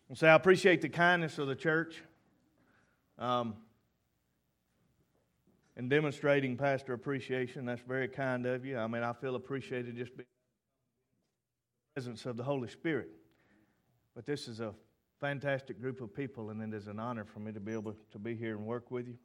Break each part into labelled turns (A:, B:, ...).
A: I'll say I appreciate the kindness of the church in demonstrating pastor appreciation. That's very kind of you. I mean, I feel appreciated just being in the presence of the Holy Spirit. But this is a fantastic group of people, and it is an honor for me to be able to be here and work with you.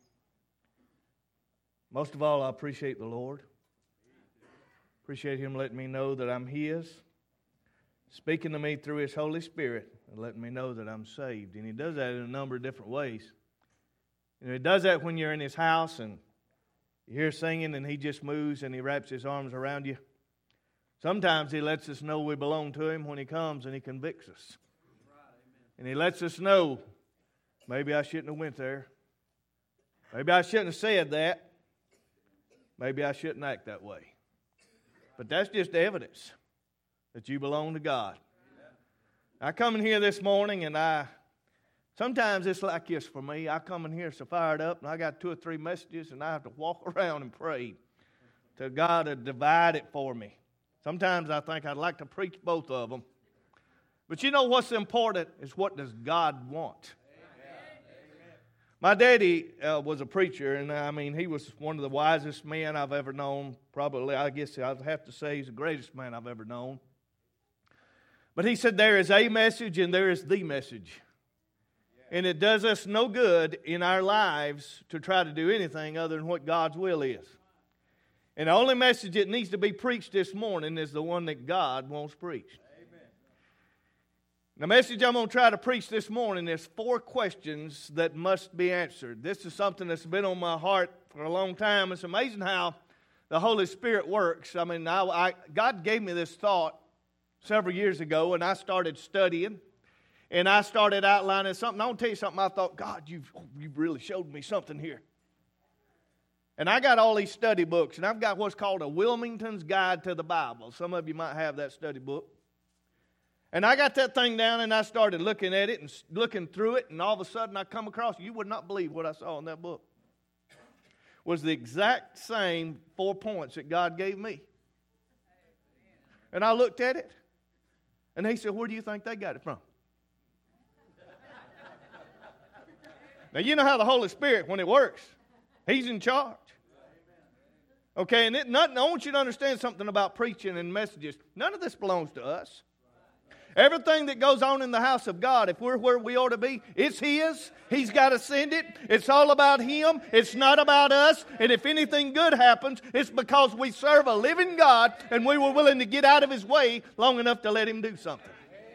A: Most of all, I appreciate the Lord. Appreciate Him letting me know that I'm His, speaking to me through His Holy Spirit, and letting me know that I'm saved. And He does that in a number of different ways. He does that when you're in His house and you hear singing and He just moves and He wraps His arms around you. Sometimes He lets us know we belong to Him when He comes and He convicts us. And He lets us know, maybe I shouldn't have went there. Maybe I shouldn't have said that. Maybe I shouldn't act that way. But that's just evidence that you belong to God. I come in here this morning and sometimes it's like this for me. I come in here so fired up and I got 2 or 3 messages and I have to walk around and pray till God to divide it for me. Sometimes I think I'd like to preach both of them. But you know what's important is what does God want? My daddy was a preacher, and I mean, he was one of the wisest men I've ever known. Probably, I guess I'd have to say he's the greatest man I've ever known. But he said there is a message and there is the message. And it does us no good in our lives to try to do anything other than what God's will is. And the only message that needs to be preached this morning is the one that God wants preached. The message I'm going to try to preach this morning is 4 questions that must be answered. This is something that's been on my heart for a long time. It's amazing how the Holy Spirit works. I mean, God gave me this thought several years ago, and I started studying, and I started outlining something. I want to tell you something. I thought, God, you've really showed me something here. And I got all these study books, and I've got what's called a Wilmington's Guide to the Bible. Some of you might have that study book. And I got that thing down and I started looking at it and looking through it, and all of a sudden I come across, you would not believe what I saw in that book. Was the exact same 4 points that God gave me. And I looked at it, and He said, where do you think they got it from? Now you know how the Holy Spirit, when it works, He's in charge. Okay, and I want you to understand something about preaching and messages. None of this belongs to us. Everything that goes on in the house of God, if we're where we ought to be, it's His. He's got to send it. It's all about Him. It's not about us. And if anything good happens, it's because we serve a living God and we were willing to get out of His way long enough to let Him do something.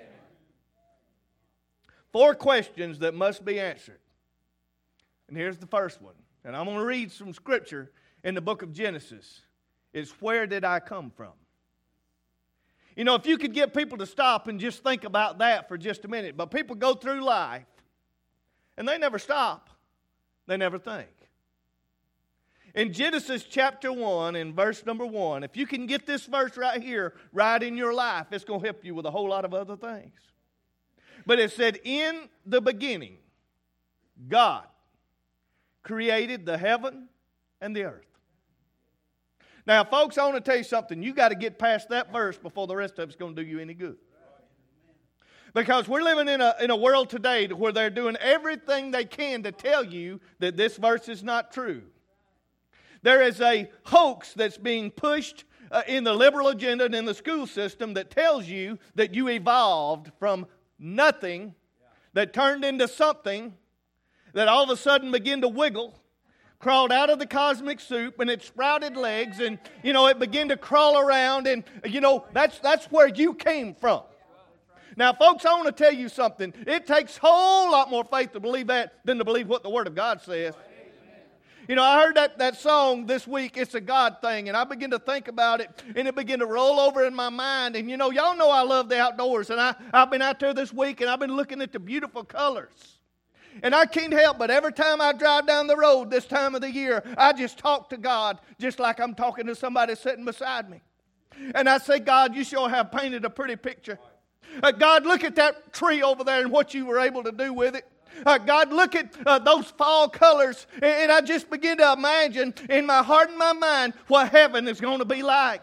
A: 4 questions that must be answered. And here's the first one. And I'm going to read some scripture in the book of Genesis. It's where did I come from? You know, if you could get people to stop and just think about that for just a minute. But people go through life and they never stop. They never think. In Genesis chapter 1 and verse number 1, if you can get this verse right here, right in your life, it's going to help you with a whole lot of other things. But it said, in the beginning, God created the heaven and the earth. Now, folks, I want to tell you something. You got to get past that verse before the rest of it's going to do you any good. Because we're living in a world today where they're doing everything they can to tell you that this verse is not true. There is a hoax that's being pushed in the liberal agenda and in the school system that tells you that you evolved from nothing, that turned into something, that all of a sudden began to wiggle, crawled out of the cosmic soup, and it sprouted legs, and, it began to crawl around, and, that's where you came from. Now, folks, I want to tell you something. It takes a whole lot more faith to believe that than to believe what the Word of God says. I heard that song this week, It's a God Thing, and I began to think about it, and it began to roll over in my mind, and, y'all know I love the outdoors, and I've been out there this week, and I've been looking at the beautiful colors. And I can't help but every time I drive down the road this time of the year, I just talk to God just like I'm talking to somebody sitting beside me. And I say, God, you sure have painted a pretty picture. God, look at that tree over there and what you were able to do with it. God, look at those fall colors. And I just begin to imagine in my heart and my mind what heaven is going to be like.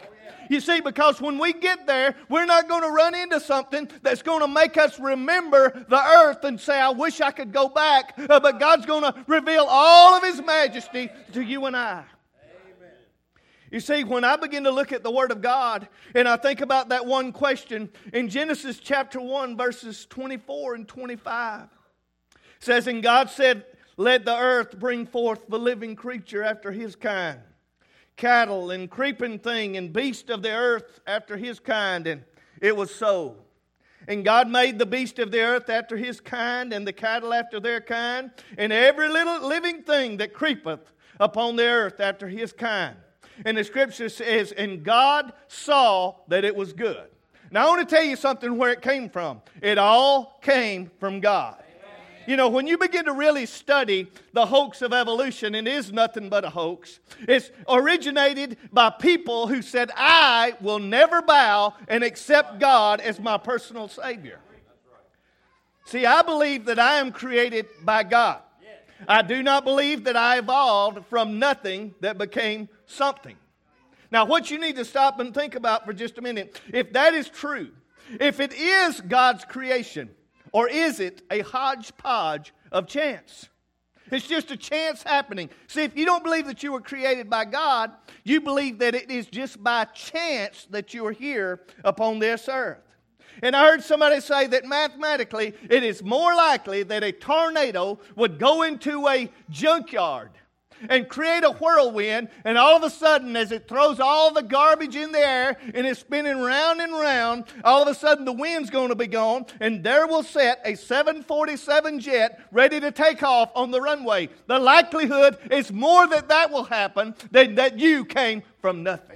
A: You see, because when we get there, we're not going to run into something that's going to make us remember the earth and say, I wish I could go back. But God's going to reveal all of His majesty to you and I. Amen. You see, when I begin to look at the Word of God and I think about that one question in Genesis chapter 1, verses 24 and 25, it says, and God said, let the earth bring forth the living creature after his kind, cattle and creeping thing and beast of the earth after his kind. And it was so. And God made the beast of the earth after his kind, and the cattle after their kind, and every little living thing that creepeth upon the earth after his kind. And the scripture says, and God saw that it was good. Now I want to tell you something where it came from. It all came from God. You know, when you begin to really study the hoax of evolution, it is nothing but a hoax. It's originated by people who said, I will never bow and accept God as my personal Savior. See, I believe that I am created by God. I do not believe that I evolved from nothing that became something. Now, what you need to stop and think about for just a minute, if that is true, if it is God's creation, or is it a hodgepodge of chance? It's just a chance happening. See, if you don't believe that you were created by God, you believe that it is just by chance that you are here upon this earth. And I heard somebody say that mathematically, it is more likely that a tornado would go into a junkyard and create a whirlwind, and all of a sudden, as it throws all the garbage in the air and is spinning round and round, all of a sudden the wind's going to be gone, and there will sit a 747 jet ready to take off on the runway. The likelihood is more that that will happen than that you came from nothing.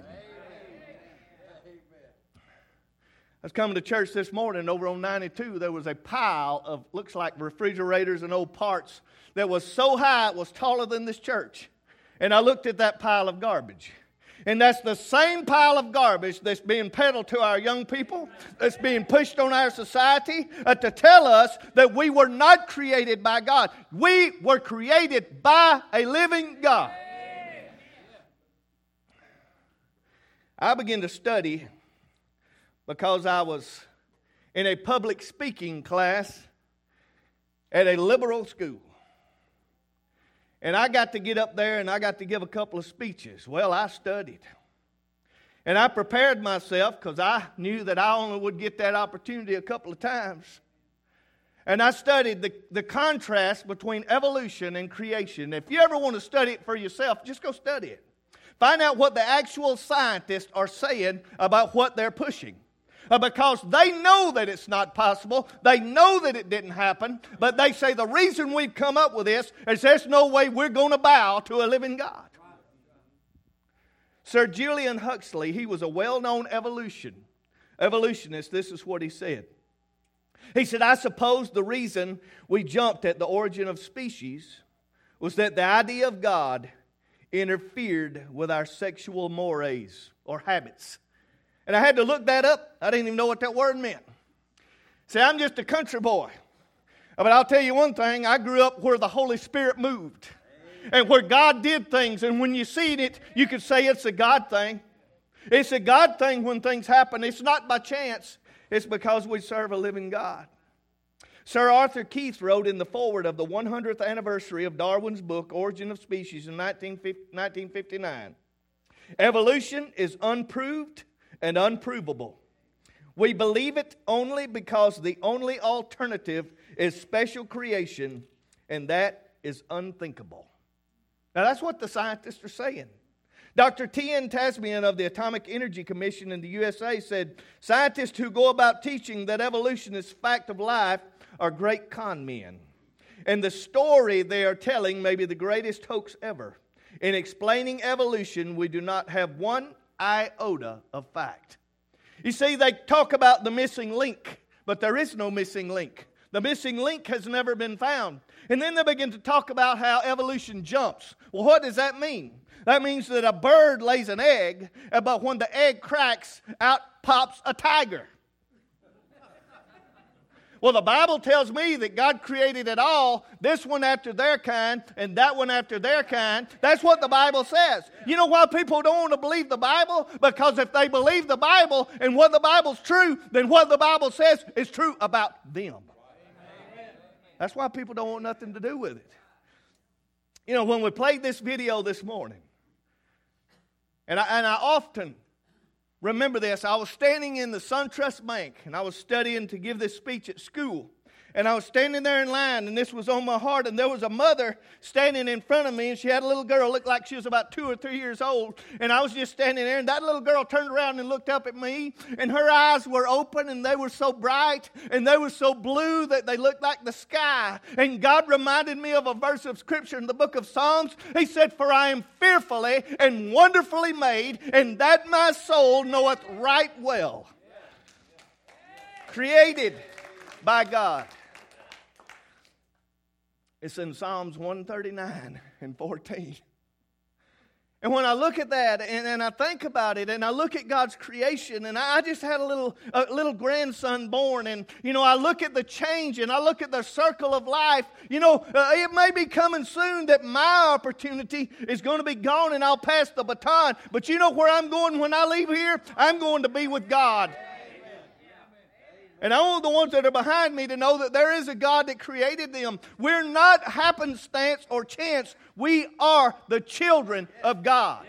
A: I was coming to church this morning over on 92. There was a pile of, looks like refrigerators and old parts that was so high it was taller than this church. And I looked at that pile of garbage. And that's the same pile of garbage that's being peddled to our young people, that's being pushed on our society to tell us that we were not created by God. We were created by a living God. I began to study because I was in a public speaking class at a liberal school. And I got to get up there and I got to give a couple of speeches. Well, I studied. And I prepared myself because I knew that I only would get that opportunity a couple of times. And I studied the contrast between evolution and creation. If you ever want to study it for yourself, just go study it. Find out what the actual scientists are saying about what they're pushing. Because they know that it's not possible. They know that it didn't happen. But they say the reason we've come up with this is there's no way we're going to bow to a living God. Sir Julian Huxley, he was a well-known evolutionist. This is what he said. He said, I suppose the reason we jumped at the origin of species was that the idea of God interfered with our sexual mores or habits. And I had to look that up. I didn't even know what that word meant. See, I'm just a country boy. But I'll tell you one thing. I grew up where the Holy Spirit moved. And where God did things. And when you see it, you could say it's a God thing. It's a God thing when things happen. It's not by chance. It's because we serve a living God. Sir Arthur Keith wrote in the foreword of the 100th anniversary of Darwin's book, Origin of Species, in 1959. Evolution is unproved and unprovable. We believe it only because the only alternative is special creation, and that is unthinkable. Now that's what the scientists are saying. Dr. T.N. Tasmian of the Atomic Energy Commission in the USA said, scientists who go about teaching that evolution is fact of life are great con men. And the story they are telling may be the greatest hoax ever. In explaining evolution, we do not have one iota of fact. You see, they talk about the missing link, but there is no missing link. The missing link has never been found. And then they begin to talk about how evolution jumps. Well, what does that mean? That means that a bird lays an egg, but when the egg cracks, out pops a tiger. Well, the Bible tells me that God created it all, this one after their kind, and that one after their kind. That's what the Bible says. You know why people don't want to believe the Bible? Because if they believe the Bible and what the Bible's true, then what the Bible says is true about them. That's why people don't want nothing to do with it. You know, when we played this video this morning, and I often remember this. I was standing in the SunTrust Bank, and I was studying to give this speech at school. And I was standing there in line, and this was on my heart, and there was a mother standing in front of me, and she had a little girl, looked like she was about 2 or 3 years old, and I was just standing there, and that little girl turned around and looked up at me, and her eyes were open, and they were so bright, and they were so blue that they looked like the sky. And God reminded me of a verse of Scripture in the book of Psalms. He said, "For I am fearfully and wonderfully made, and that my soul knoweth right well." Created by God. It's in Psalms 139 and 14. And when I look at that and I think about it and I look at God's creation, and I just had a little grandson born, and I look at the change and I look at the circle of life. It may be coming soon that my opportunity is going to be gone and I'll pass the baton. But you know where I'm going when I leave here? I'm going to be with God. And I want the ones that are behind me to know that there is a God that created them. We're not happenstance or chance. We are the children of God.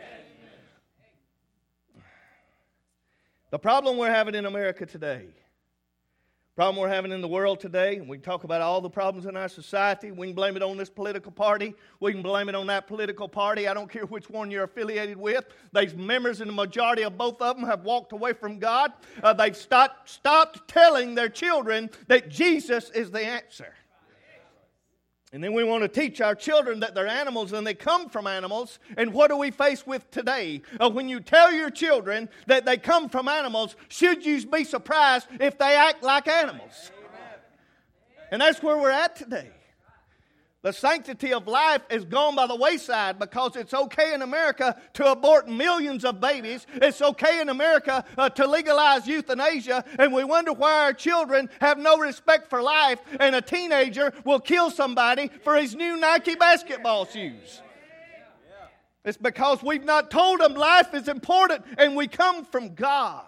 A: The problem we're having in America today, problem we're having in the world today, and we talk about all the problems in our society. We can blame it on this political party. We can blame it on that political party. I don't care which one you're affiliated with. These members, and the majority of both of them, have walked away from God. They've stopped telling their children that Jesus is the answer. And then we want to teach our children that they're animals and they come from animals. And what do we face with today? When you tell your children that they come from animals, should you be surprised if they act like animals? And that's where we're at today. The sanctity of life is gone by the wayside because it's okay in America to abort millions of babies. It's okay in America to legalize euthanasia. And we wonder why our children have no respect for life, and a teenager will kill somebody for his new Nike basketball shoes. It's because we've not told them life is important and we come from God.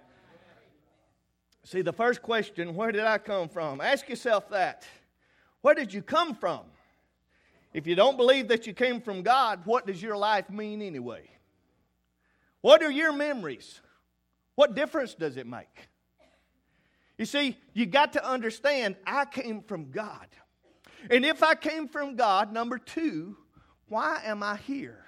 A: See, the first question, where did I come from? Ask yourself that. Where did you come from? If you don't believe that you came from God, what does your life mean anyway? What are your memories? What difference does it make? You see, you got to understand, I came from God. And if I came from God, number two, why am I here?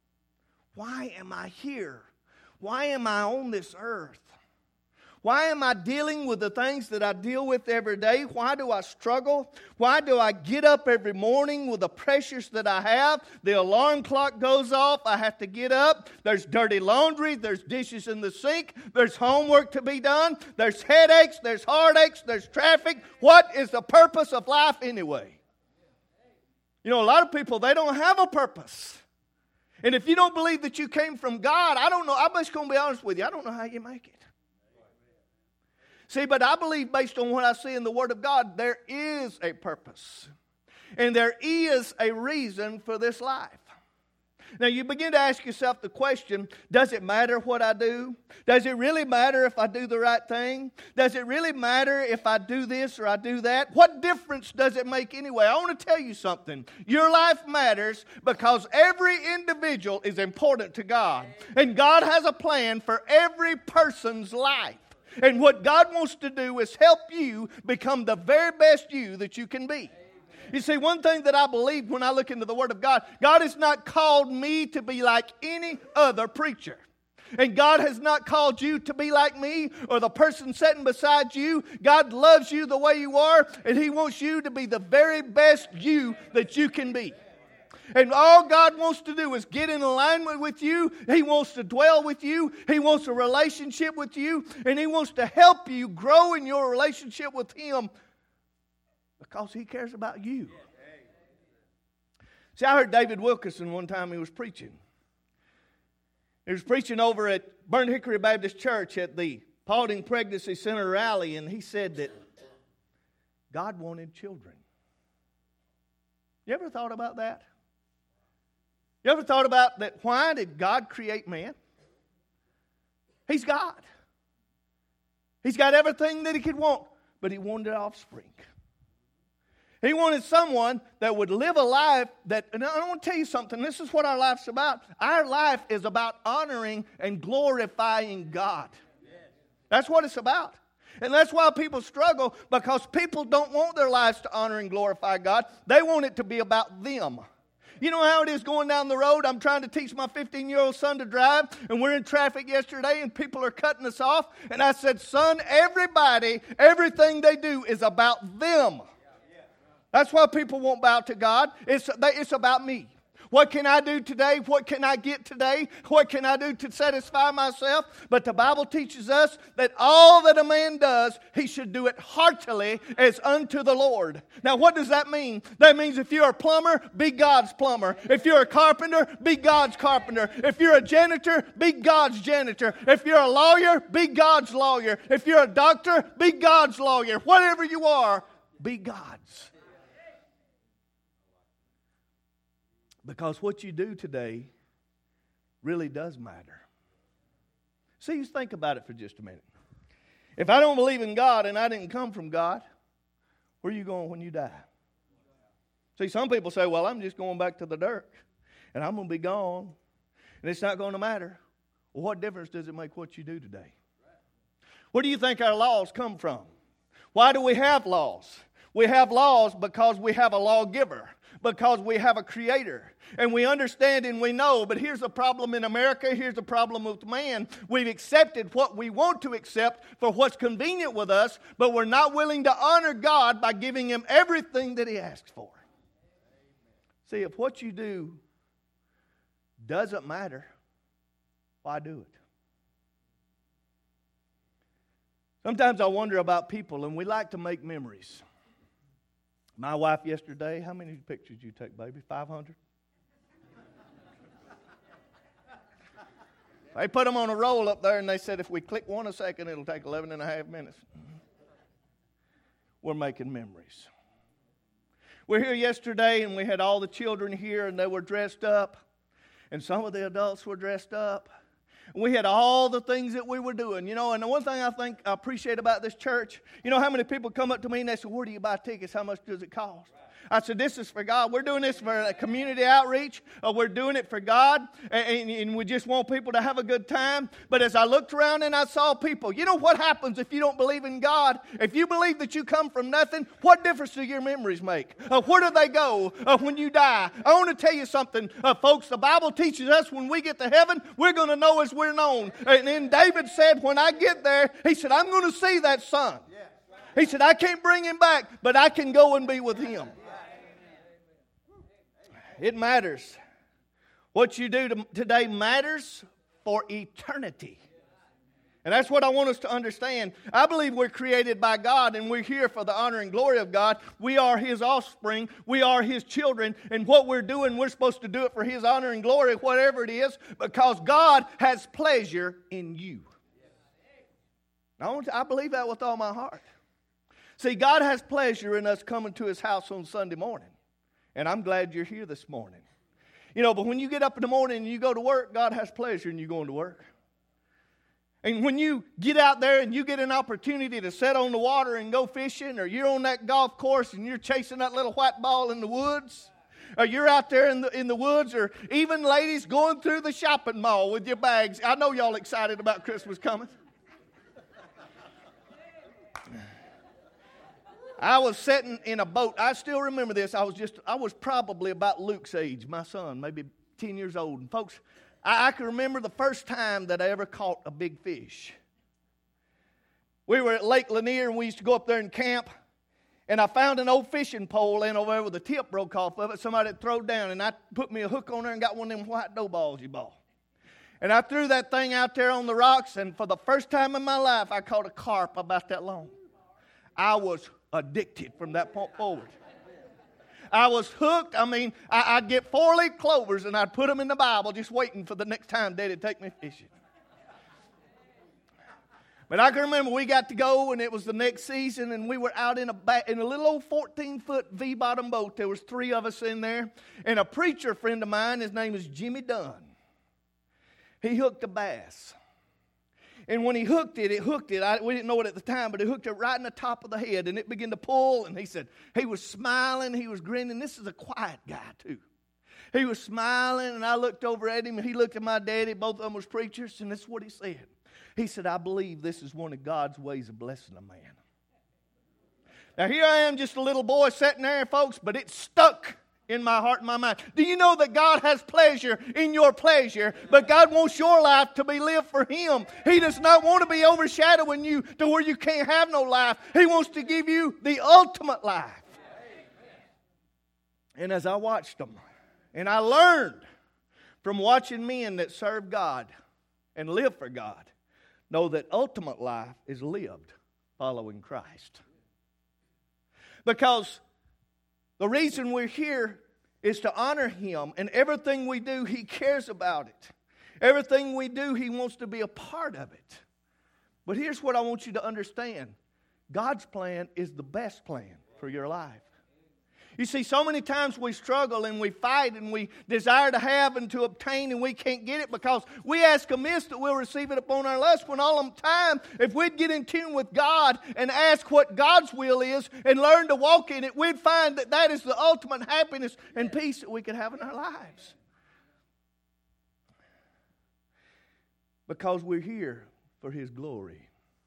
A: Why am I here? Why am I on this earth? Why am I dealing with the things that I deal with every day? Why do I struggle? Why do I get up every morning with the pressures that I have? The alarm clock goes off. I have to get up. There's dirty laundry. There's dishes in the sink. There's homework to be done. There's headaches. There's heartaches. There's traffic. What is the purpose of life anyway? A lot of people, they don't have a purpose. And if you don't believe that you came from God, I don't know. I'm just going to be honest with you. I don't know how you make it. See, but I believe based on what I see in the Word of God, there is a purpose. And there is a reason for this life. Now you begin to ask yourself the question, does it matter what I do? Does it really matter if I do the right thing? Does it really matter if I do this or I do that? What difference does it make anyway? I want to tell you something. Your life matters because every individual is important to God. And God has a plan for every person's life. And what God wants to do is help you become the very best you that you can be. You see, one thing that I believe when I look into the Word of God, God has not called me to be like any other preacher. And God has not called you to be like me or the person sitting beside you. God loves you the way you are, and He wants you to be the very best you that you can be. And all God wants to do is get in alignment with you. He wants to dwell with you. He wants a relationship with you. And He wants to help you grow in your relationship with Him because He cares about you. See, I heard David Wilkerson one time he was preaching. He was preaching over at Burnt Hickory Baptist Church at the Paulding Pregnancy Center rally. And he said that God wanted children. You ever thought about that? You ever thought about that? Why did God create man? He's God. He's got everything that he could want, but he wanted offspring. He wanted someone that would live a life that, and I want to tell you something, this is what our life's about. Our life is about honoring and glorifying God. That's what it's about. And that's why people struggle, because people don't want their lives to honor and glorify God. They want it to be about them. You know how it is going down the road? I'm trying to teach my 15-year-old son to drive, and we're in traffic yesterday, and people are cutting us off. And I said, son, everybody, everything they do is about them. That's why people won't bow to God. It's about me. What can I do today? What can I get today? What can I do to satisfy myself? But the Bible teaches us that all that a man does, he should do it heartily as unto the Lord. Now, what does that mean? That means if you're a plumber, be God's plumber. If you're a carpenter, be God's carpenter. If you're a janitor, be God's janitor. If you're a lawyer, be God's lawyer. If you're a doctor, be God's lawyer. Whatever you are, be God's. Because what you do today really does matter. See, just think about it for just a minute. If I don't believe in God and I didn't come from God, where are you going when you die? See, some people say, well, I'm just going back to the dirt and I'm going to be gone and it's not going to matter. Well, what difference does it make what you do today? Where do you think our laws come from? Why do we have laws? We have laws because we have a lawgiver, because we have a creator. And we understand and we know, but here's the problem in America, here's the problem with man. We've accepted what we want to accept for what's convenient with us, but we're not willing to honor God by giving Him everything that He asks for. See, if what you do doesn't matter, why do it? Sometimes I wonder about people, and we like to make memories. My wife yesterday, how many pictures did you take, baby? 500? They put them on a roll up there, and they said if we click one a second, it'll take 11 and a half minutes. We're making memories. We're here yesterday, and we had all the children here, and they were dressed up, and some of the adults were dressed up. We had all the things that we were doing, you know. And the one thing I appreciate about this church, you know how many people come up to me and they say, where do you buy tickets? How much does it cost? I said, this is for God. We're doing this for a community outreach. We're doing it for God. And we just want people to have a good time. But as I looked around and I saw people, you know what happens if you don't believe in God? If you believe that you come from nothing, what difference do your memories make? Where do they go when you die? I want to tell you something, folks. The Bible teaches us when we get to heaven, we're going to know as we're known. And then David said, when I get there, he said, I'm going to see that son. He said, I can't bring him back, but I can go and be with him. It matters. What you do today matters for eternity. And that's what I want us to understand. I believe we're created by God and we're here for the honor and glory of God. We are His offspring. We are His children. And what we're doing, we're supposed to do it for His honor and glory, whatever it is, because God has pleasure in you. I believe that with all my heart. See, God has pleasure in us coming to His house on Sunday morning. And I'm glad you're here this morning. You know, but when you get up in the morning and you go to work, God has pleasure in you going to work. And when you get out there and you get an opportunity to sit on the water and go fishing, or you're on that golf course and you're chasing that little white ball in the woods, or you're out there in the woods, or even ladies going through the shopping mall with your bags. I know y'all excited about Christmas coming. I was sitting in a boat. I still remember this. I was probably about Luke's age, my son, maybe 10 years old. And folks, I can remember the first time that I ever caught a big fish. We were at Lake Lanier, and we used to go up there and camp. And I found an old fishing pole laying over there with the tip broke off of it. Somebody had thrown down, and I put me a hook on there and got one of them white dough balls you bought. And I threw that thing out there on the rocks, and for the first time in my life, I caught a carp about that long. I was addicted from that point forward. I was hooked. I mean, I'd get 4-leaf clovers and I'd put them in the Bible just waiting for the next time Daddy'd take me fishing. But I can remember we got to go, and it was the next season, and we were out in a little old 14-foot V-bottom boat. There was 3 of us in there, and a preacher friend of mine, his name is Jimmy Dunn. He hooked a bass. And when he hooked it, we didn't know it at the time, but he hooked it right in the top of the head, and it began to pull, and he said, he was smiling, he was grinning. This is a quiet guy, too. He was smiling, and I looked over at him, and he looked at my daddy. Both of them was preachers, and this is what he said. He said, I believe this is one of God's ways of blessing a man. Now, here I am, just a little boy sitting there, folks, but it stuck in my heart and my mind. Do you know that God has pleasure in your pleasure, but God wants your life to be lived for Him? He does not want to be overshadowing you to where you can't have no life. He wants to give you the ultimate life. And as I watched them, and I learned from watching men that serve God and live for God, know that ultimate life is lived following Christ. Because the reason we're here is to honor Him, and everything we do, He cares about it. Everything we do, He wants to be a part of it. But here's what I want you to understand. God's plan is the best plan for your life. You see, so many times we struggle and we fight and we desire to have and to obtain, and we can't get it because we ask amiss that we'll receive it upon our lust, when all the time, if we'd get in tune with God and ask what God's will is and learn to walk in it, we'd find that that is the ultimate happiness and peace that we could have in our lives. Because we're here for His glory.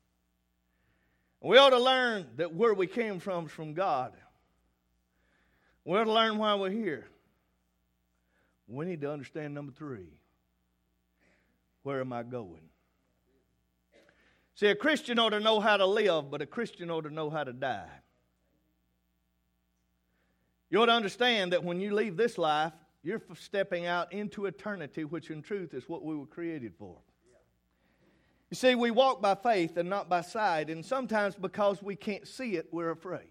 A: We ought to learn that where we came from is from God. We ought to learn why we're here. We need to understand number 3. Where am I going? See, a Christian ought to know how to live, but a Christian ought to know how to die. You ought to understand that when you leave this life, you're stepping out into eternity, which in truth is what we were created for. You see, we walk by faith and not by sight, and sometimes because we can't see it, we're afraid.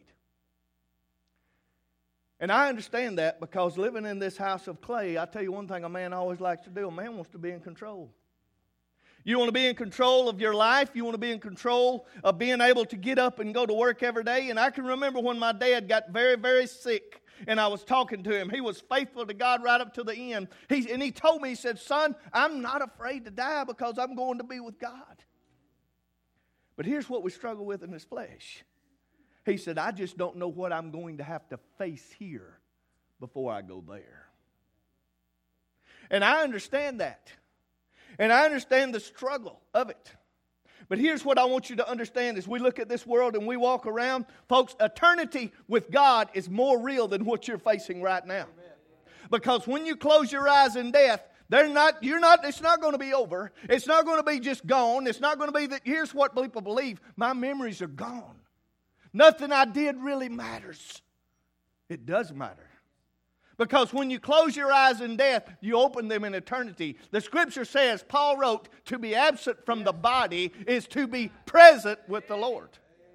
A: And I understand that, because living in this house of clay, I tell you one thing a man always likes to do. A man wants to be in control. You want to be in control of your life. You want to be in control of being able to get up and go to work every day. And I can remember when my dad got very, very sick, and I was talking to him. He was faithful to God right up to the end. He told me, he said, son, I'm not afraid to die because I'm going to be with God. But here's what we struggle with in this flesh. He said, I just don't know what I'm going to have to face here before I go there. And I understand that. And I understand the struggle of it. But here's what I want you to understand as we look at this world and we walk around. Folks, eternity with God is more real than what you're facing right now. Because when you close your eyes in death, it's not going to be over. It's not going to be just gone. It's not going to be that, here's what people believe, my memories are gone. Nothing I did really matters. It does matter. Because when you close your eyes in death, you open them in eternity. The Scripture says, Paul wrote, to be absent from the body is to be present with the Lord.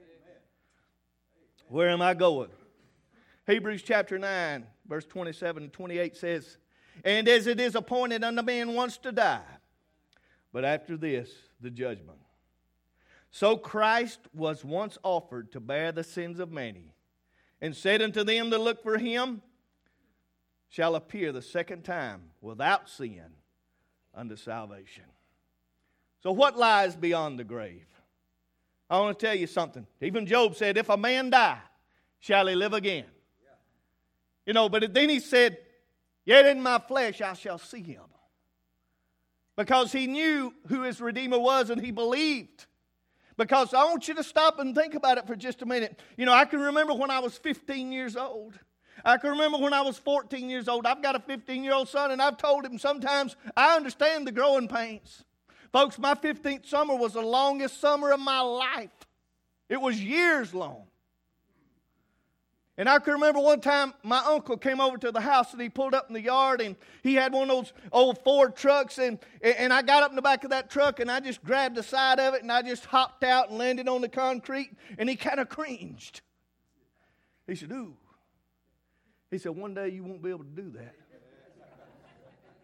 A: Where am I going? Hebrews chapter 9, verse 27 and 28 says, and as it is appointed unto man once to die, but after this, the judgment. So Christ was once offered to bear the sins of many, and said unto them that look for Him, shall appear the second time without sin unto salvation. So what lies beyond the grave? I want to tell you something. Even Job said, if a man die, shall he live again? You know, but then he said, yet in my flesh I shall see Him. Because he knew who his Redeemer was, and he believed. Because I want you to stop and think about it for just a minute. You know, I can remember when I was 15 years old. I can remember when I was 14 years old. I've got a 15-year-old son, and I've told him sometimes I understand the growing pains. Folks, my 15th summer was the longest summer of my life. It was years long. And I can remember one time my uncle came over to the house, and he pulled up in the yard, and he had one of those old Ford trucks, and I got up in the back of that truck, and I just grabbed the side of it, and I just hopped out and landed on the concrete, and he kind of cringed. He said, ooh. He said, one day you won't be able to do that.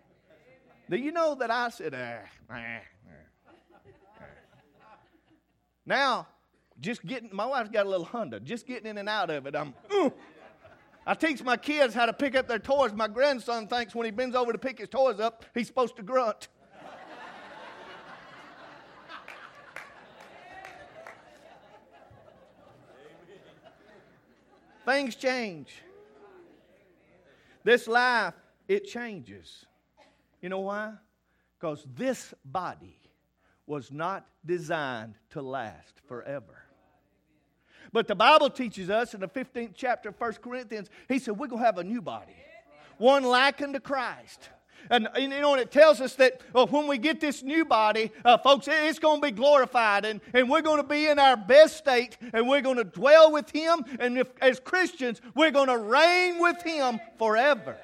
A: Do you know that I said, Now, my wife's got a little Honda. Just getting in and out of it, I teach my kids how to pick up their toys. My grandson thinks when he bends over to pick his toys up, he's supposed to grunt. Things change. This life, it changes. You know why? Because this body was not designed to last forever. But the Bible teaches us in the 15th chapter of 1 Corinthians, he said we're going to have a new body. One like unto Christ. And you know, and it tells us that when we get this new body, folks, it's going to be glorified. And we're going to be in our best state. And we're going to dwell with Him. And as Christians, we're going to reign with Him forever.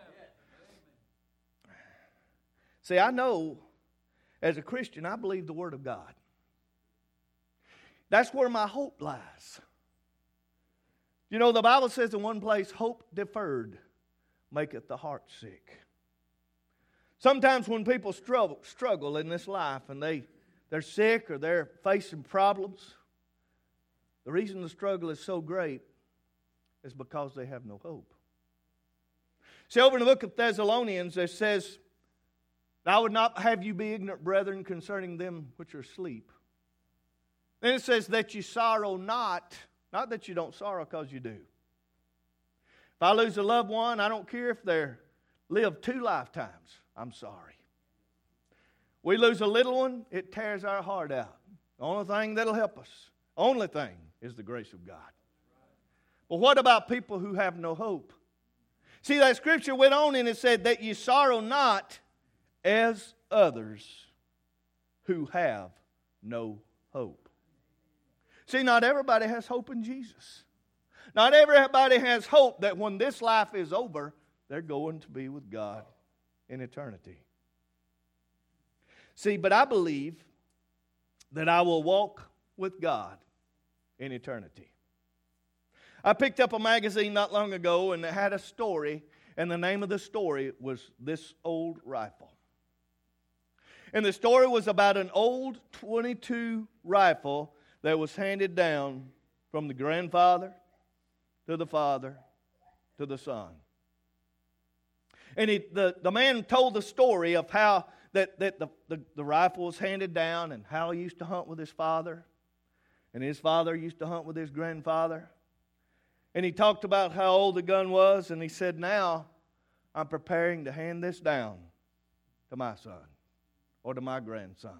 A: See, I know, as a Christian, I believe the Word of God. That's where my hope lies. You know, the Bible says in one place, hope deferred maketh the heart sick. Sometimes when people struggle in this life and they're sick or they're facing problems, the reason the struggle is so great is because they have no hope. See, over in the book of Thessalonians, it says, I would not have you be ignorant, brethren, concerning them which are asleep. Then it says that you sorrow not that you don't sorrow, because you do. If I lose a loved one, I don't care if they're lived 2 lifetimes. I'm sorry. We lose a little one, it tears our heart out. The only thing that'll help us, only thing, is the grace of God. But what about people who have no hope? See, that scripture went on and it said that you sorrow not as others who have no hope. See, not everybody has hope in Jesus. Not everybody has hope that when this life is over, they're going to be with God in eternity. See, but I believe that I will walk with God in eternity. I picked up a magazine not long ago and it had a story, and the name of the story was This Old Rifle. And the story was about an old .22 rifle that was handed down from the grandfather to the father to the son. And the man told the story of how that the rifle was handed down and how he used to hunt with his father. And his father used to hunt with his grandfather. And he talked about how old the gun was. And he said, now I'm preparing to hand this down to my son or to my grandson.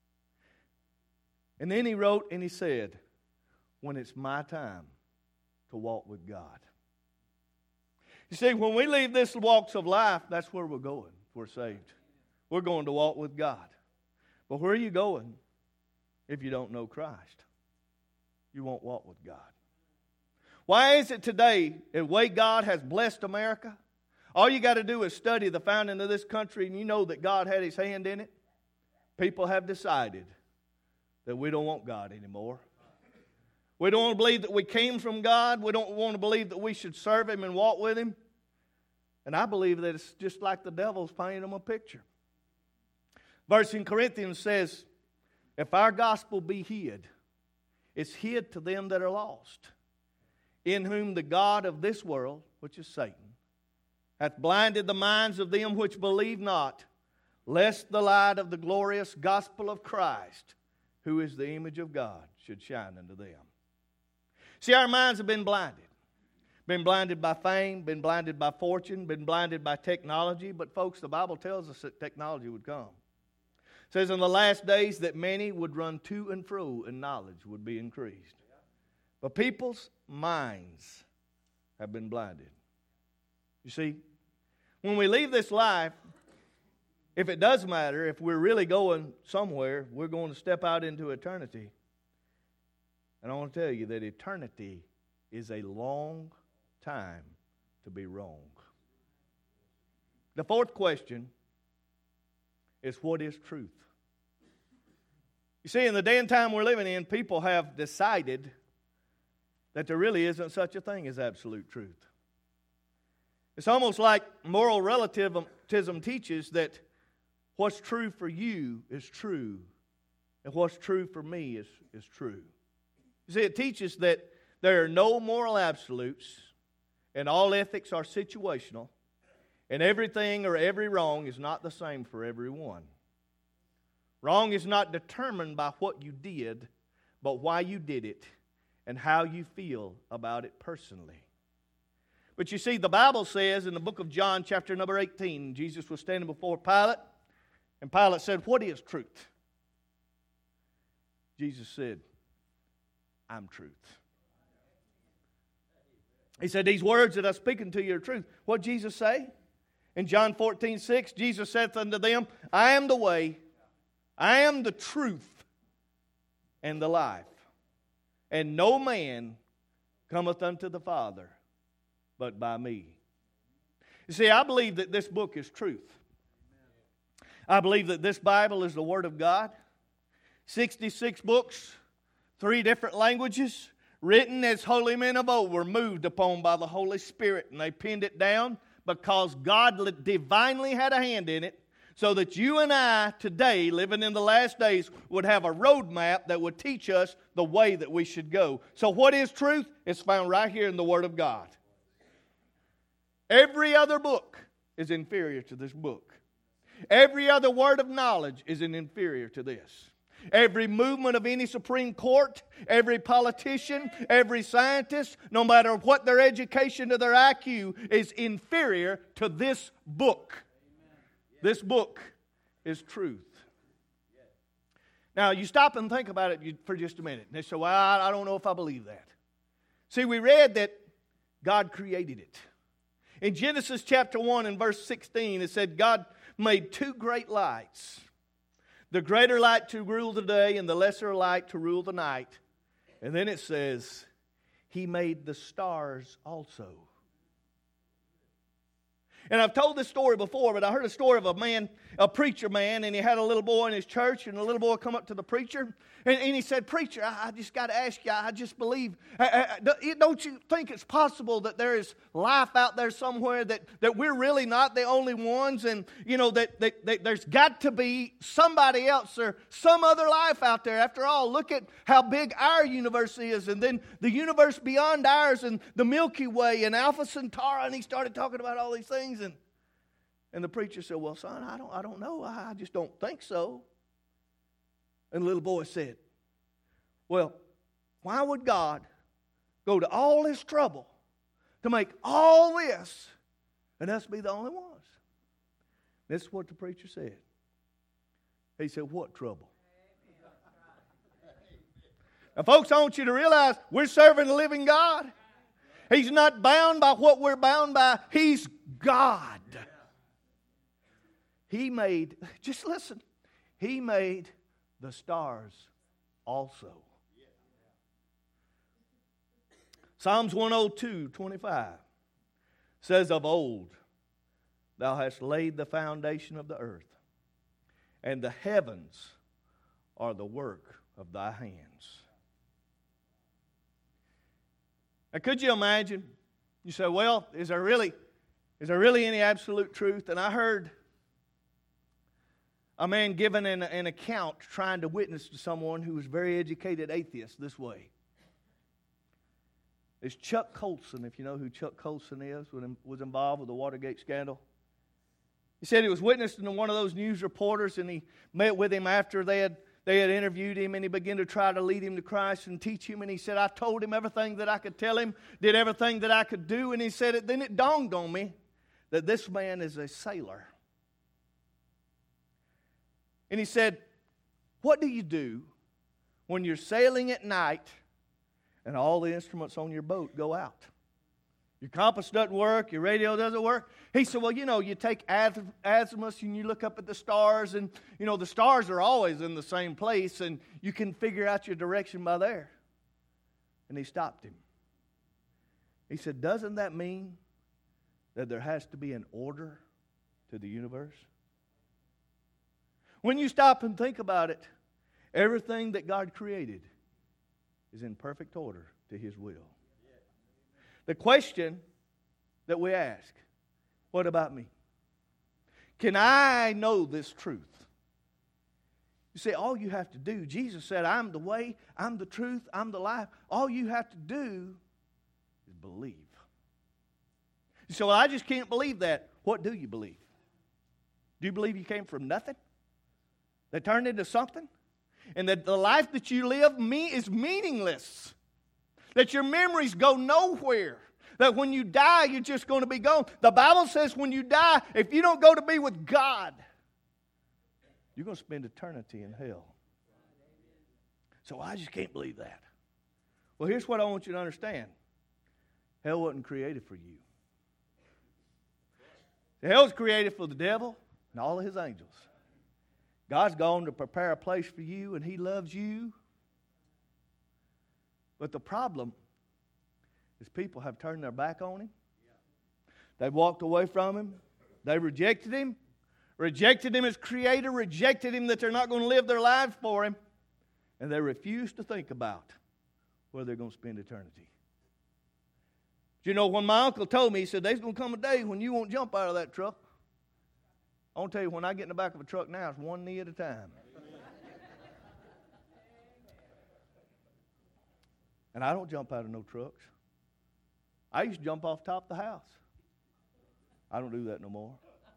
A: And then he wrote and he said, when it's my time to walk with God. You see, when we leave this walks of life, that's where we're going if we're saved. We're going to walk with God. But where are you going if you don't know Christ? You won't walk with God. Why is it today, the way God has blessed America, all you got to do is study the founding of this country and you know that God had His hand in it? People have decided that we don't want God anymore. We don't want to believe that we came from God. We don't want to believe that we should serve Him and walk with Him. And I believe that it's just like the devil's painting them a picture. Verse in Corinthians says, if our gospel be hid, it's hid to them that are lost, in whom the God of this world, which is Satan, hath blinded the minds of them which believe not, lest the light of the glorious gospel of Christ, who is the image of God, should shine unto them. See, our minds have been blinded. Been blinded by fame, been blinded by fortune, been blinded by technology. But folks, the Bible tells us that technology would come. It says in the last days that many would run to and fro and knowledge would be increased. But people's minds have been blinded. You see, when we leave this life, if it does matter, if we're really going somewhere, we're going to step out into eternity. And I want to tell you that eternity is a long time to be wrong. The fourth question is, what is truth? You see, in the day and time we're living in, people have decided that there really isn't such a thing as absolute truth. It's almost like moral relativism teaches that what's true for you is true And what's true for me is true. You see, it teaches that there are no moral absolutes, and all ethics are situational, and everything or every wrong is not the same for everyone. Wrong is not determined by what you did, but why you did it and how you feel about it personally. But you see, the Bible says in the book of John, chapter number 18, Jesus was standing before Pilate, and Pilate said, "What is truth?" Jesus said, "I'm truth." He said, "These words that I'm speaking to you are truth." What did Jesus say? In John 14:6, Jesus saith unto them, "I am the way, I am the truth, and the life. And no man cometh unto the Father but by me." You see, I believe that this book is truth. I believe that this Bible is the Word of God. 66 books, 3 different languages, written as holy men of old were moved upon by the Holy Spirit, and they pinned it down because God divinely had a hand in it, so that you and I today, living in the last days, would have a roadmap that would teach us the way that we should go. So what is truth? It's found right here in the Word of God. Every other book is inferior to this book. Every other word of knowledge is inferior to this. Every movement of any Supreme Court, every politician, every scientist, no matter what their education or their IQ, is inferior to this book. This book is truth. Now, you stop and think about it for just a minute. And they say, "Well, I don't know if I believe that." See, we read that God created it. In Genesis chapter 1 and verse 16, it said God made 2 great lights. The greater light to rule the day and the lesser light to rule the night. And then it says, He made the stars also. And I've told this story before, but I heard a story of a preacher man, and he had a little boy in his church, and the little boy come up to the preacher, and he said, "Preacher, I just got to ask you, I just believe, don't you think it's possible that there is life out there somewhere, that we're really not the only ones, and you know that there's got to be somebody else or some other life out there? After all, look at how big our universe is, and then the universe beyond ours, and the Milky Way, and Alpha Centauri," and he started talking about all these things, and the preacher said, "Well, son, I don't know. I just don't think so." And the little boy said, "Well, why would God go to all this trouble to make all this and us be the only ones?" This is what the preacher said. He said, "What trouble?" Now, folks, I want you to realize we're serving the living God. He's not bound by what we're bound by. He's God. He made, just listen, He made the stars also. Psalms 102:25 says, "Of old thou hast laid the foundation of the earth, and the heavens are the work of thy hands." Now, could you imagine? You say, "Well, is there really any absolute truth?" And I heard a man giving an account trying to witness to someone who was a very educated atheist this way. It's Chuck Colson, if you know who Chuck Colson is, was involved with the Watergate scandal. He said he was witnessing to one of those news reporters, and he met with him after they had interviewed him, and he began to try to lead him to Christ and teach him. And he said, "I told him everything that I could tell him, did everything that I could do." And he said, then it dawned on me that this man is a sailor. And he said, "What do you do when you're sailing at night and all the instruments on your boat go out? Your compass doesn't work, your radio doesn't work." He said, "Well, you take azimuth and you look up at the stars, and, the stars are always in the same place, and you can figure out your direction by there." And he stopped him. He said, "Doesn't that mean that there has to be an order to the universe?" When you stop and think about it, everything that God created is in perfect order to His will. The question that we ask, what about me? Can I know this truth? You see, all you have to do, Jesus said, I'm the way, I'm the truth, I'm the life. All you have to do is believe. You say, well, I just can't believe that. What do you believe? Do you believe you came from nothing? That turned into something? And that the life that you live is meaningless? That your memories go nowhere? That when you die, you're just going to be gone? The Bible says when you die, if you don't go to be with God, you're going to spend eternity in hell. So I just can't believe that. Well, here's what I want you to understand. Hell wasn't created for you. Hell was created for the devil and all of his angels. God's gone to prepare a place for you, and He loves you. But the problem is people have turned their back on Him. They've walked away from Him. They rejected Him as Creator, rejected Him that they're not going to live their lives for Him, and they refuse to think about where they're going to spend eternity. Do you know, when my uncle told me, he said, there's going to come a day when you won't jump out of that truck. I want to tell you, when I get in the back of a truck now, it's one knee at a time. And I don't jump out of no trucks. I used to jump off the top of the house. I don't do that no more.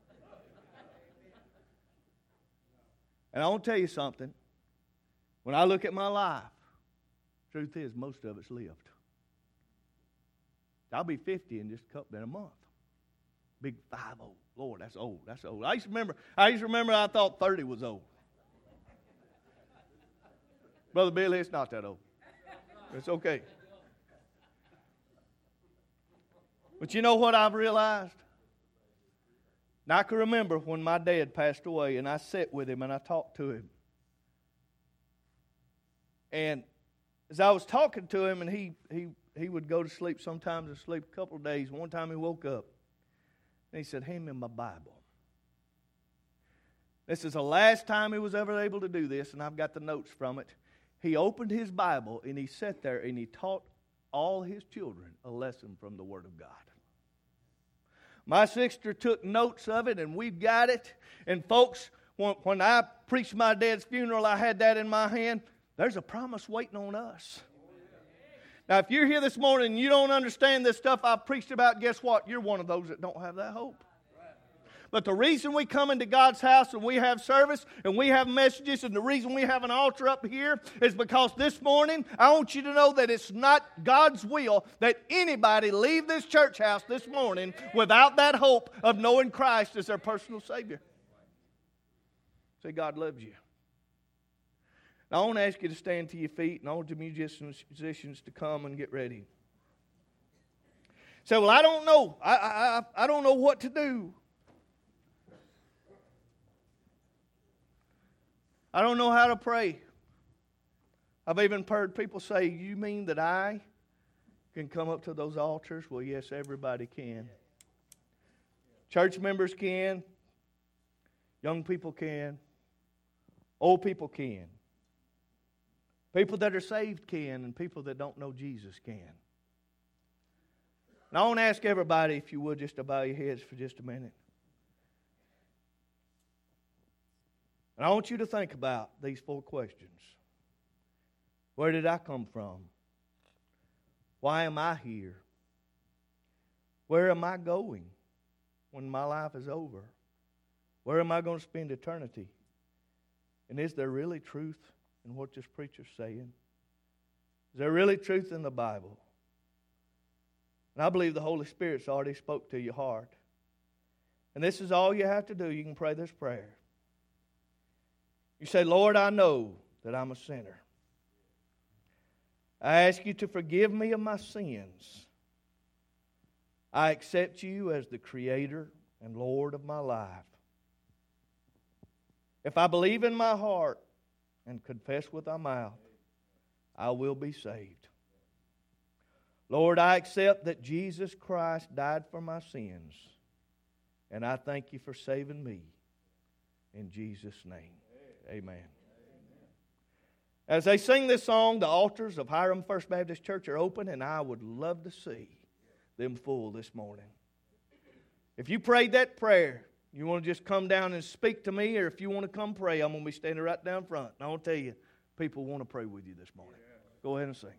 A: And I want to tell you something. When I look at my life, truth is, most of it's lived. I'll be 50 in just in a month. Big 50. Lord, that's old. That's old. I used to remember I thought 30 was old. Brother Billy, it's not that old. It's okay. But you know what I've realized? Now, I can remember when my dad passed away, and I sat with him and I talked to him. And as I was talking to him, and he would go to sleep sometimes and sleep a couple of days. One time he woke up and he said, hand me my Bible. This is the last time he was ever able to do this, and I've got the notes from it. He opened his Bible and he sat there and he taught all his children a lesson from the Word of God. My sister took notes of it, and we've got it. And folks, when I preached my dad's funeral, I had that in my hand. There's a promise waiting on us. Now, if you're here this morning and you don't understand this stuff I've preached about, guess what? You're one of those that don't have that hope. But the reason we come into God's house and we have service and we have messages, and the reason we have an altar up here is because this morning I want you to know that it's not God's will that anybody leave this church house this morning without that hope of knowing Christ as their personal Savior. Say, God loves you. Now, I want to ask you to stand to your feet, and I want the musicians to come and get ready. Say, well, I don't know. I don't know what to do. I don't know how to pray. I've even heard people say, you mean that I can come up to those altars? Well, yes, everybody can. Church members can. Young people can. Old people can. People that are saved can, and people that don't know Jesus can. Now, I want to ask everybody, if you would, just to bow your heads for just a minute. And I want you to think about these 4 questions. Where did I come from? Why am I here? Where am I going when my life is over? Where am I going to spend eternity? And is there really truth in what this preacher's saying? Is there really truth in the Bible? And I believe the Holy Spirit's already spoke to your heart. And this is all you have to do. You can pray this prayer. You say, Lord, I know that I'm a sinner. I ask you to forgive me of my sins. I accept you as the Creator and Lord of my life. If I believe in my heart and confess with my mouth, I will be saved. Lord, I accept that Jesus Christ died for my sins, and I thank you for saving me. In Jesus' name. Amen. As they sing this song, the altars of Hiram First Baptist Church are open, and I would love to see them full this morning. If you prayed that prayer, You want to just come down and speak to me, or if you want to come pray, I'm going to be standing right down front. And I want to tell you, people want to pray with you this morning. Go ahead and sing.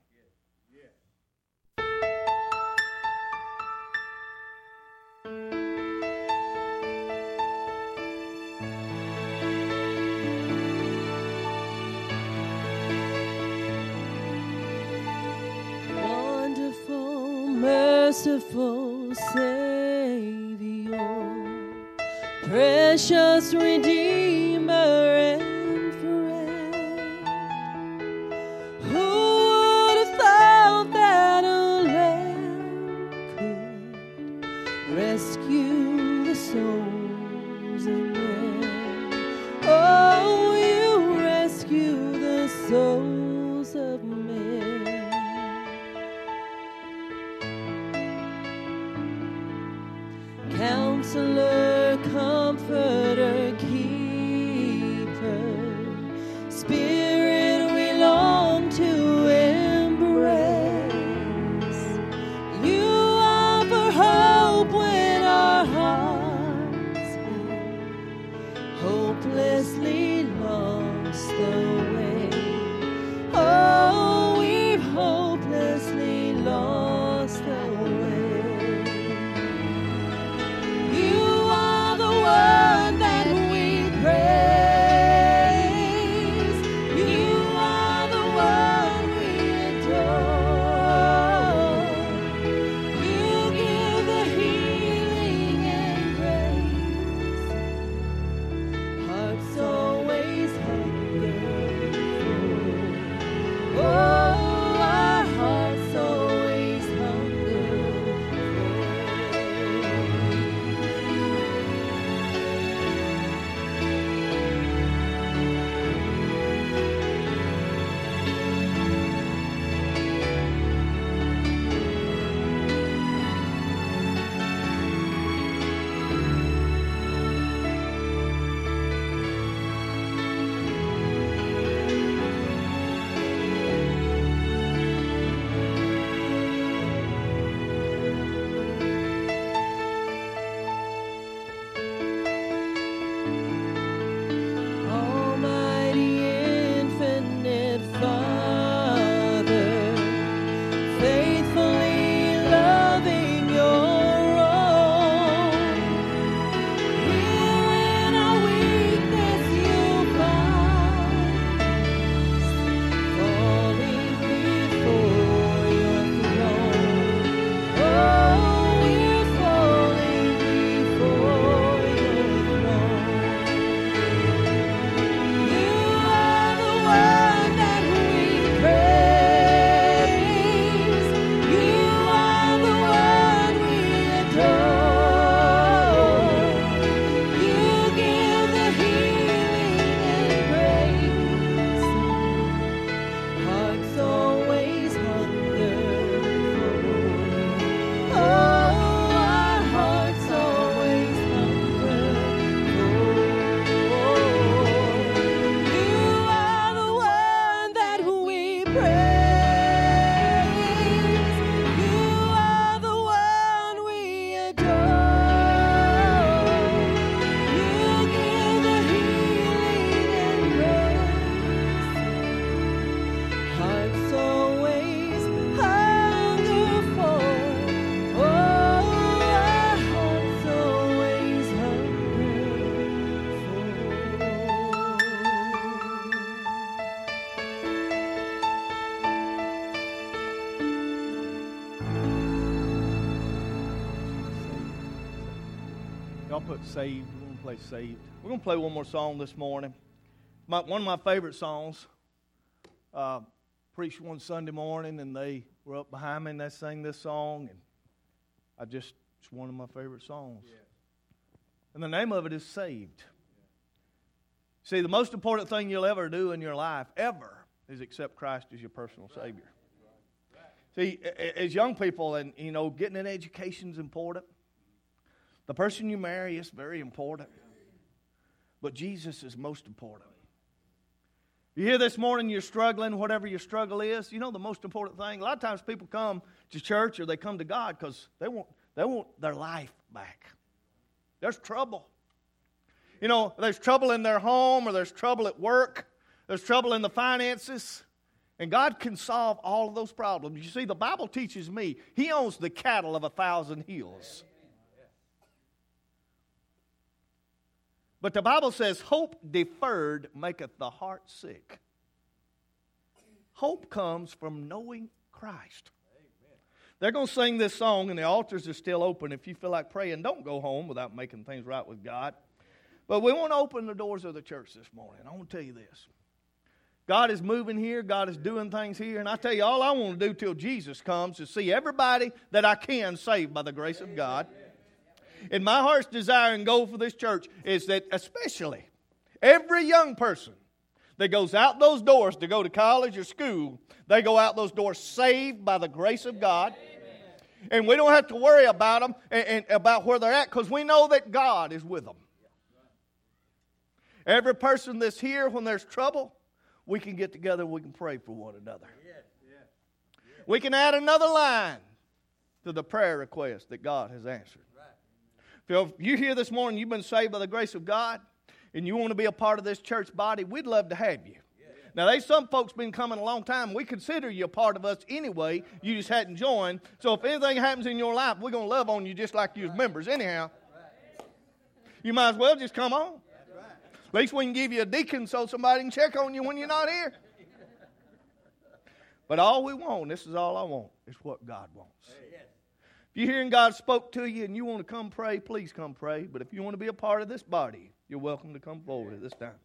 B: Wonderful, merciful Savior, precious Redeemer and friend, who would have thought that a lamb could rescue the souls of men? Oh, you rescue the souls of men. Counselor, Comforter, Keeper, Spirit we long to embrace. You offer hope when our hearts feel hopelessly lost the way. Oh, we've hopelessly lost the way. One that we praise. You are the one we adore. You give the healing and grace. Hearts always hunger for. Oh, our hearts always hunger
A: Y'all put saved. We're going to play saved. We're going to play one more song this morning. One of my favorite songs. Preached one Sunday morning, and they were up behind me, and they sang this song. And it's one of my favorite songs. Yeah. And the name of it is Saved. See, the most important thing you'll ever do in your life, ever, is accept Christ as your personal Savior. See, as young people, and getting an education is important. The person you marry is very important. But Jesus is most important. You hear this morning you're struggling, whatever your struggle is, the most important thing. A lot of times people come to church or they come to God because they want their life back. There's trouble. You know, there's trouble in their home, or there's trouble at work, there's trouble in the finances, and God can solve all of those problems. You see, the Bible teaches me He owns the cattle of 1,000 hills. But the Bible says, hope deferred maketh the heart sick. Hope comes from knowing Christ. They're going to sing this song, and the altars are still open. If you feel like praying, don't go home without making things right with God. But we want to open the doors of the church this morning. I want to tell you this. God is moving here. God is doing things here. And I tell you, all I want to do till Jesus comes is see everybody that I can saved by the grace of God. And my heart's desire and goal for this church is that especially every young person that goes out those doors to go to college or school, they go out those doors saved by the grace of God. And we don't have to worry about them and about where they're at, because we know that God is with them. Every person that's here, when there's trouble, we can get together and we can pray for one another. We can add another line to the prayer request that God has answered. If you're here this morning, you've been saved by the grace of God, and you want to be a part of this church body, we'd love to have you. Now, there's some folks been coming a long time. We consider you a part of us anyway. You just hadn't joined. So if anything happens in your life, we're going to love on you just like you as members anyhow. You might as well just come on. At least we can give you a deacon so somebody can check on you when you're not here. But all we want, this is all I want, is what God wants. If you're hearing God spoke to you and you want to come pray, please come pray. But if you want to be a part of this body, you're welcome to come forward at this time.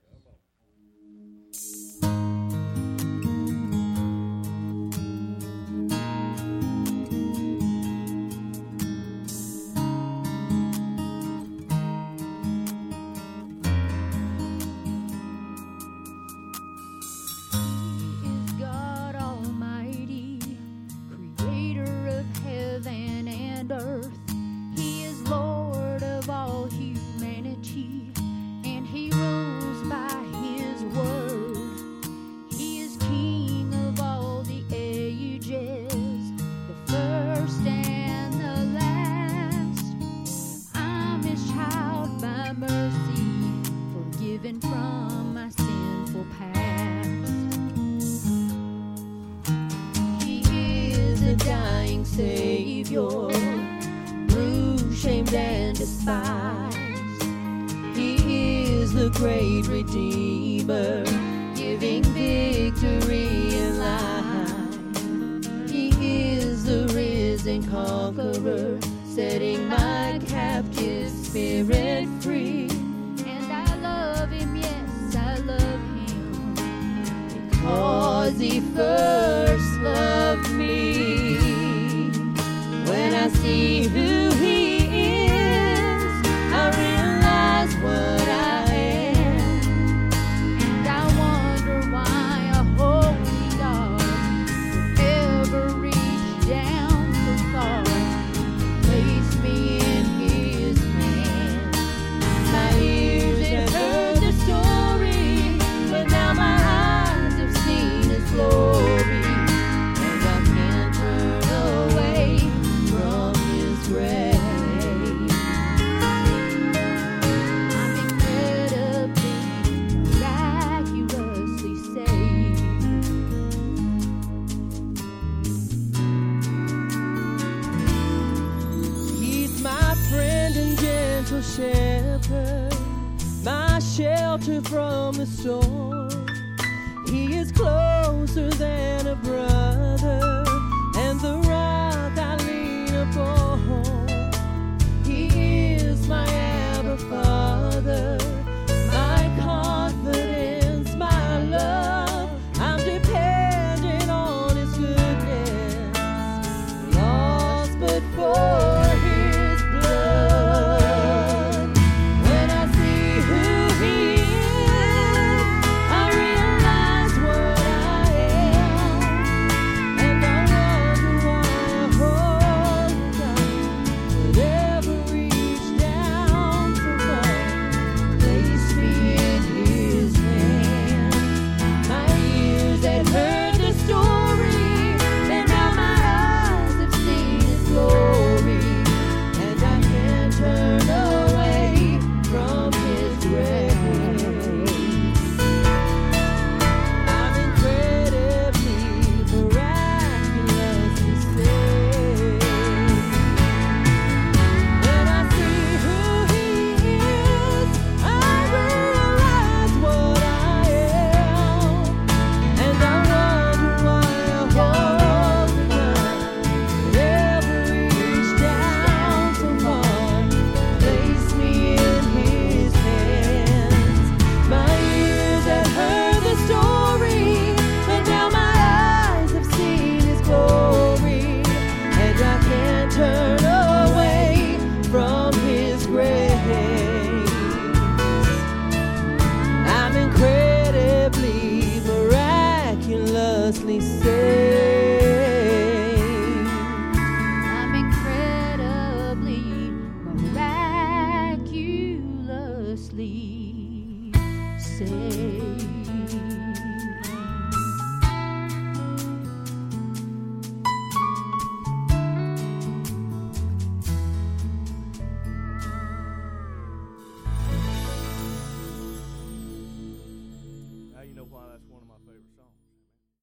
B: Shepherd, my shelter from the storm. He is closer than a brother.